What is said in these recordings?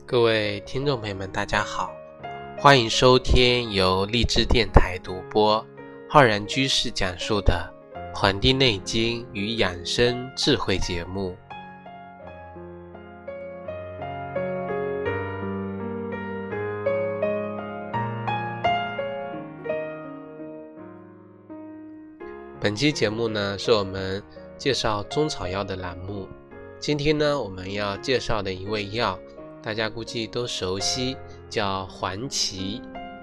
各位听众朋友们大家好，欢迎收听由荔枝电台独播浩然居士讲述的《黄帝内经与养生智慧》节目。本期节目呢是我们介绍中草药的栏目。今天呢我们要介绍的一味药大家估计都熟悉，叫黄芪。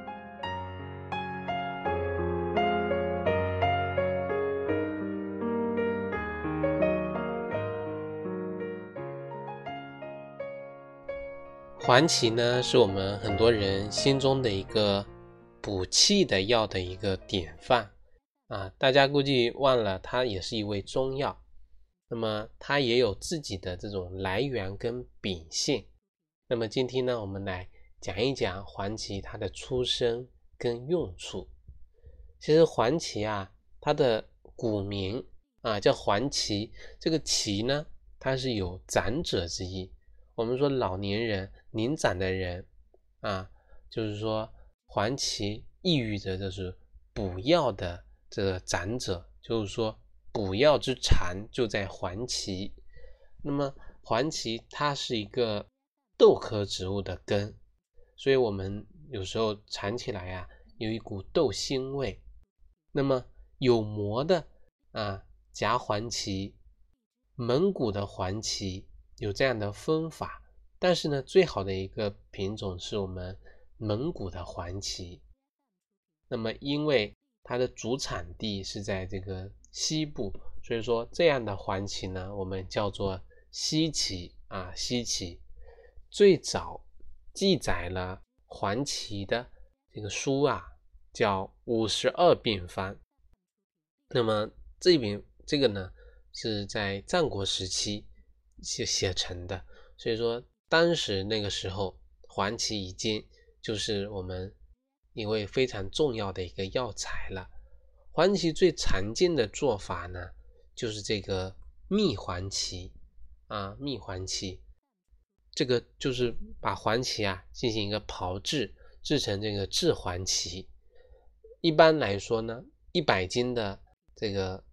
黄芪呢是我们很多人心中的一个补气的药的一个典范大家估计忘了它也是一味中药，那么它也有自己的这种来源跟秉性。那么今天呢我们来讲一讲黄芪它的出身跟用处。其实黄芪它的古名叫黄芪，这个芪呢它是有长者之意。我们说老年人年长的人就是说黄芪意喻着就是补药的这个长者，就是说补药之长就在黄芪。那么黄芪它是一个豆科植物的根，所以我们有时候尝起来有一股豆腥味。那么有磨的夹黄芪，蒙古的黄芪有这样的分法，但是呢最好的一个品种是我们蒙古的黄芪。那么因为它的主产地是在这个西部，所以说这样的黄芪呢我们叫做西芪西芪。最早记载了黄芪的这个书叫52病方。那么这个呢是在战国时期写成的，所以说当时那个时候黄芪已经就是我们一味非常重要的一个药材了。黄芪最常见的做法呢就是这个蜜黄芪蜜黄芪，这个就是把黄芪进行一个炮制，制成这个制黄芪。一般来说呢100斤的这个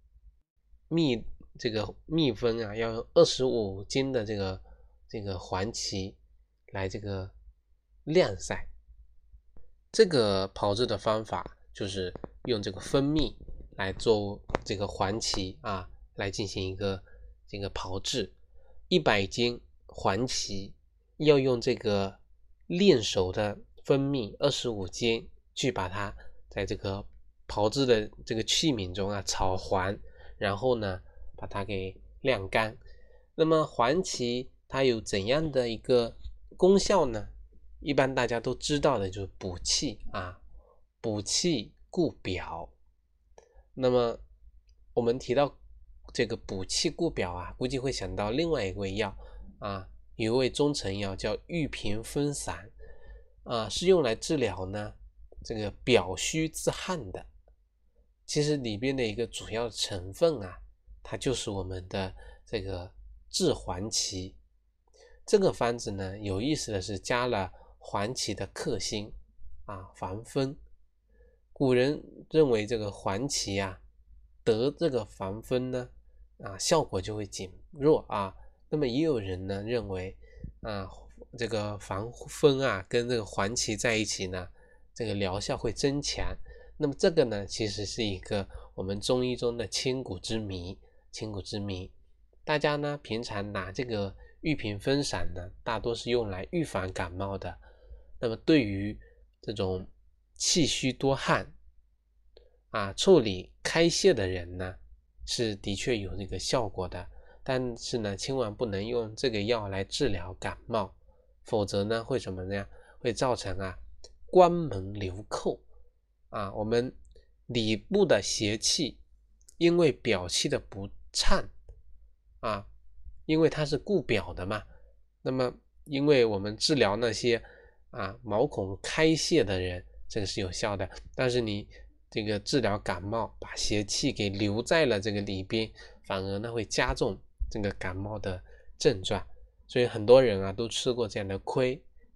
蜜蜂要用25斤的这个黄芪来这个晾晒。这个炮制的方法就是用这个蜂蜜来做这个黄芪来进行一个这个炮制。100斤黄芪要用这个炼熟的蜂蜜25斤去把它在这个炮制的这个器皿中炒黄，然后呢把它给晾干。那么黄芪它有怎样的一个功效呢？一般大家都知道的就是补气补气固表。那么我们提到这个补气固表估计会想到另外一味药有一味中成药叫玉屏风散是用来治疗呢这个表虚自汗的。其实里边的一个主要成分它就是我们的这个制黄芪。这个方子呢有意思的是加了黄芪的克星防风。古人认为这个黄芪得这个防风呢效果就会减弱那么也有人呢认为这个防风跟这个黄芪在一起呢这个疗效会增强。那么这个呢其实是一个我们中医中的千古之谜。大家呢平常拿这个玉屏风散呢大多是用来预防感冒的。那么对于这种气虚多汗腠理开泄的人呢是的确有这个效果的，但是呢千万不能用这个药来治疗感冒，否则呢会什么呢？会造成关门留扣我们里部的邪气因为表气的不畅因为它是固表的嘛，那么因为我们治疗那些毛孔开泄的人这个是有效的，但是你这个治疗感冒把邪气给留在了这个里边，反而呢会加重这个感冒的症状。所以很多人都吃过这样的亏，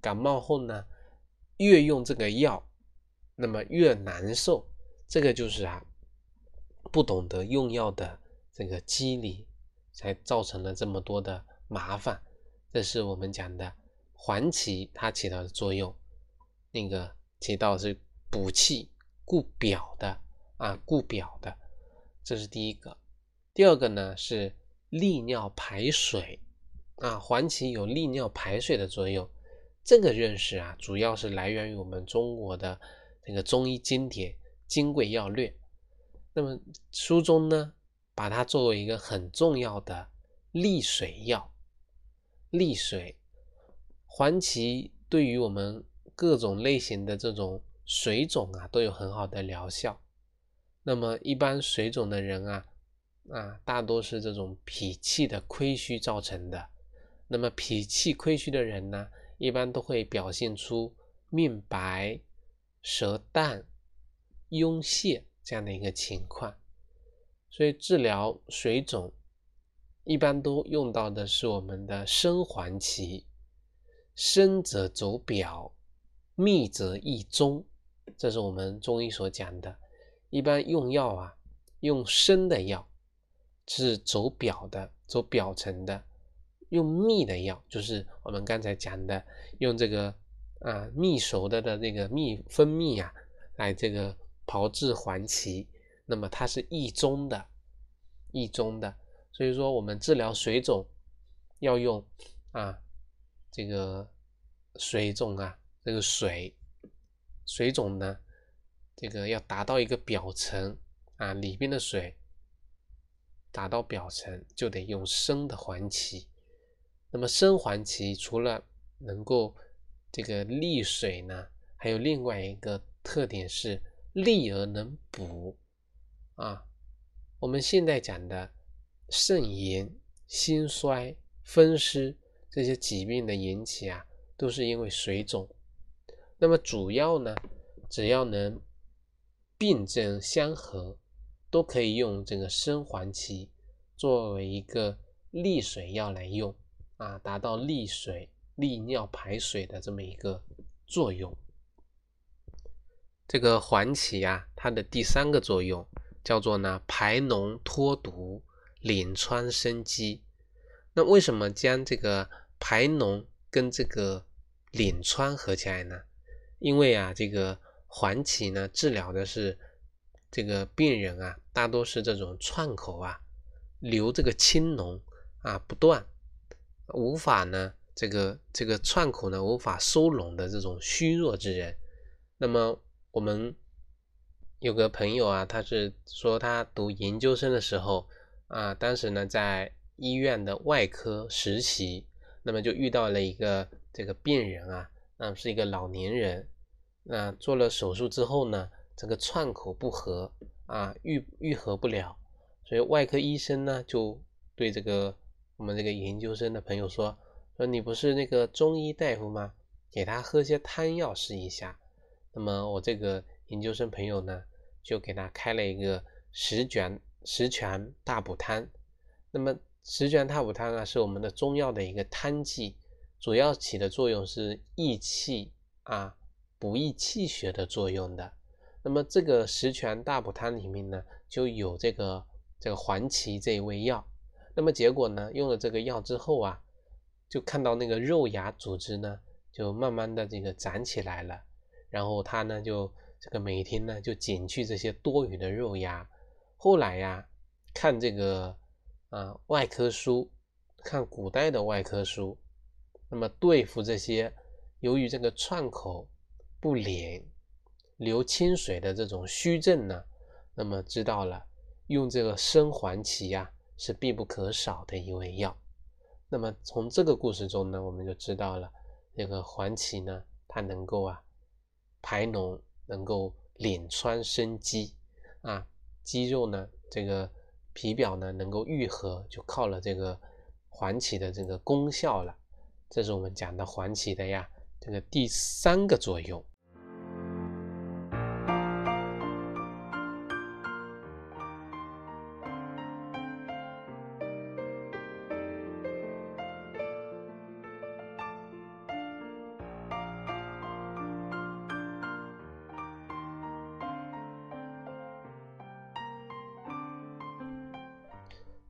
感冒后呢，越用这个药，那么越难受。这个就是不懂得用药的这个机理，才造成了这么多的麻烦。这是我们讲的黄芪它起到的作用，那个起到是补气固表的固表的，这是第一个。第二个呢是利尿排水黄芪有利尿排水的作用。这个认识主要是来源于我们中国的这个中医经典《金匮要略》。那么书中呢，把它作为一个很重要的利水药。利水，黄芪对于我们各种类型的这种水肿都有很好的疗效。那么一般水肿的人大多是这种脾气的亏虚造成的。那么脾气亏虚的人呢，一般都会表现出面白、舌淡、壅泄这样的一个情况。所以治疗水肿一般都用到的是我们的生黄芪。生则走表，密则益中，这是我们中医所讲的。一般用药用生的药是走表的，走表层的。用蜜的药就是我们刚才讲的，用这个蜜熟的那个蜂蜜来这个炮制黄芪，那么它是益中的，益中的。所以说我们治疗水肿要用这个水肿这个水肿呢，这个要达到一个表层里边的水达到表层，就得用生的黄芪。那么生黄芪除了能够这个利水呢，还有另外一个特点是利而能补我们现在讲的肾炎、心衰、风湿这些疾病的引起都是因为水肿。那么主要呢，只要能病症相合，都可以用这个生黄芪作为一个利水药来用达到利水、利尿排水的这么一个作用。这个黄芪它的第三个作用叫做呢排脓脱毒、敛疮生肌。那为什么将这个排脓跟这个敛疮合起来呢？因为这个黄芪呢治疗的是这个病人大多是这种创口流这个青脓不断，无法呢这个创口呢无法收拢的这种虚弱之人。那么我们有个朋友他是说他读研究生的时候当时呢在医院的外科实习，那么就遇到了一个这个病人是一个老年人。做了手术之后呢，这个创口不合愈合不了，所以外科医生呢就对这个我们这个研究生的朋友说你不是那个中医大夫吗？给他喝些汤药试一下。那么我这个研究生朋友呢，就给他开了一个十全大补汤。那么十全大补汤是我们的中药的一个汤剂，主要起的作用是益气补益气血的作用的。那么这个十全大补汤里面呢，就有这个黄芪这一味药。那么结果呢，用了这个药之后就看到那个肉芽组织呢，就慢慢的这个长起来了。然后他呢就这个每天呢就减去这些多余的肉芽。后来看这个外科书，看古代的外科书，那么对付这些由于这个创口不敛、流清水的这种虚症呢，那么知道了用这个生黄芪是必不可少的一味药。那么从这个故事中呢，我们就知道了这个黄芪呢，它能够排脓，能够敛疮生肌肌肉呢这个皮表呢能够愈合，就靠了这个黄芪的这个功效了。这是我们讲的黄芪的这个第三个作用。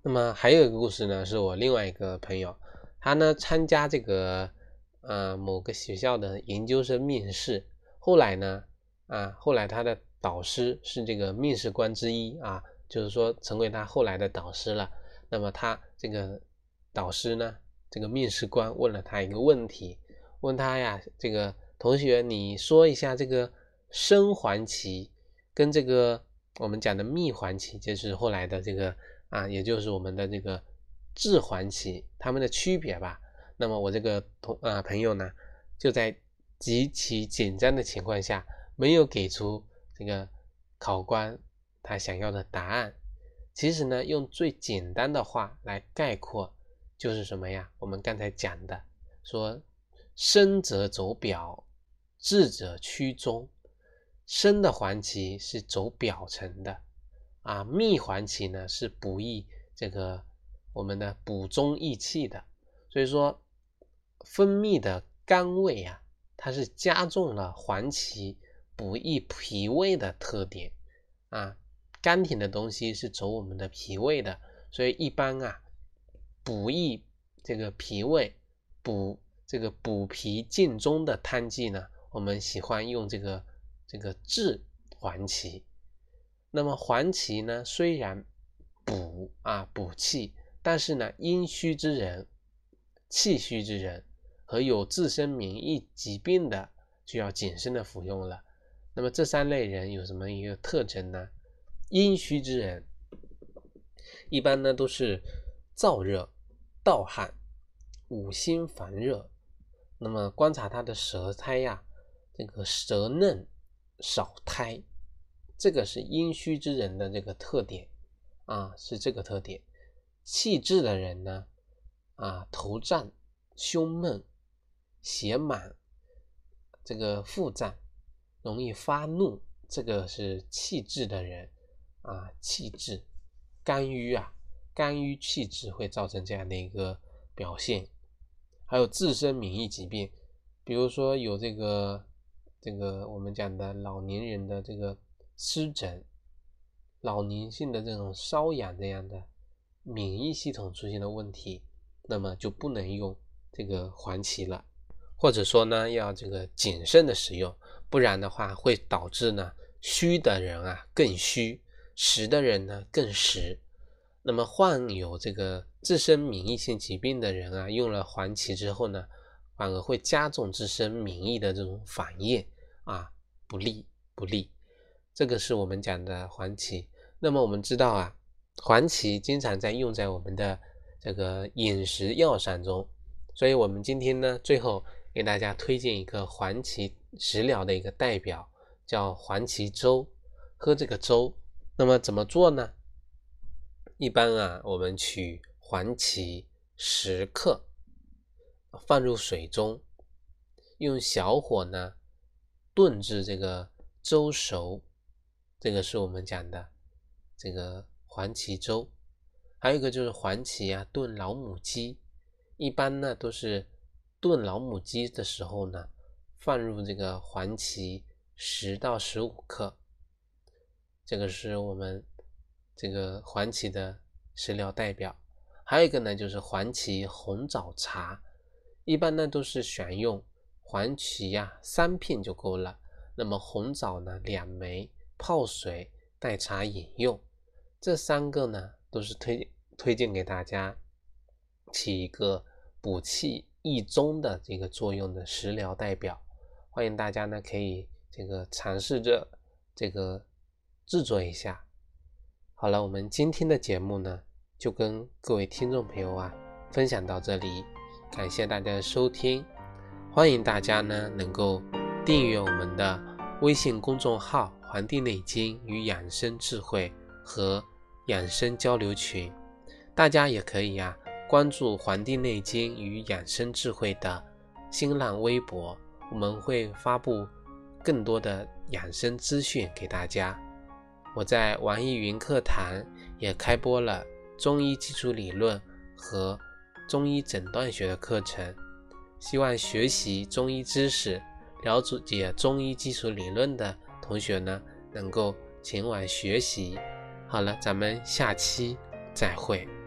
那么还有一个故事呢，是我另外一个朋友，他呢参加这个某个学校的研究生面试，后来他的导师是这个面试官之一啊，就是说成为他后来的导师了。那么他这个导师呢，这个面试官问了他一个问题，问他呀，这个同学你说一下这个生环期跟这个我们讲的密环期，就是后来的这个也就是我们的这个致环期，它们的区别吧。那么我这个朋友呢，就在极其简单的情况下，没有给出这个考官他想要的答案。其实呢，用最简单的话来概括，就是什么呀？我们刚才讲的，说生则走表，致者趋中。生的环期是走表层的密环期呢是补益这个我们的补中益气的。所以说分泌的甘味它是加重了环期补益脾胃的特点甘甜的东西是走我们的脾胃的，所以一般补益这个脾胃补脾健中的汤剂呢，我们喜欢用这个治环期。那么环期呢，虽然补气，但是呢阴虚之人、气虚之人和有自身免疫疾病的就要谨慎的服用了。那么这三类人有什么一个特征呢？阴虚之人一般呢都是燥热、盗汗、五心烦热。那么观察他的舌苔这个舌嫩少苔，这个是阴虚之人的这个特点是这个特点。气滞的人呢头胀、胸闷、血满，这个腹胀，容易发怒，这个是气滞的人气滞肝郁气滞会造成这样的一个表现。还有自身免疫疾病，比如说有这个我们讲的老年人的这个湿疹，老年性的这种瘙痒这样的免疫系统出现的问题，那么就不能用这个环期了，或者说呢要这个谨慎的使用，不然的话会导致呢虚的人更虚，实的人呢更实。那么患有这个自身免疫性疾病的人用了环期之后呢，反而会加重自身免疫的这种反应不利。这个是我们讲的环期。那么我们知道环期经常用在我们的这个饮食药膳中，所以我们今天呢最后给大家推荐一个环期食疗的一个代表，叫环期粥。喝这个粥，那么怎么做呢？一般我们取环期10克，放入水中，用小火呢炖至这个粥熟，这个是我们讲的这个环期粥。还有一个就是环期炖老母鸡，一般呢都是炖老母鸡的时候呢，放入这个环期10到15克，这个是我们这个环期的食疗代表。还有一个呢就是环期红枣茶，一般呢都是选用环期3片就够了，那么红枣呢2枚，泡水代茶饮用。这3个呢都是推荐给大家起一个补气益中的这个作用的食疗代表，欢迎大家呢可以这个尝试着这个制作一下。好了，我们今天的节目呢就跟各位听众朋友分享到这里，感谢大家的收听，欢迎大家呢能够订阅我们的微信公众号黄帝内经与养生智慧和养生交流群，大家也可以关注黄帝内经与养生智慧的新浪微博，我们会发布更多的养生资讯给大家。我在网易云课堂也开播了中医基础理论和中医诊断学的课程，希望学习中医知识、了解中医基础理论的同学呢能够前往学习。好了，咱们下期再会。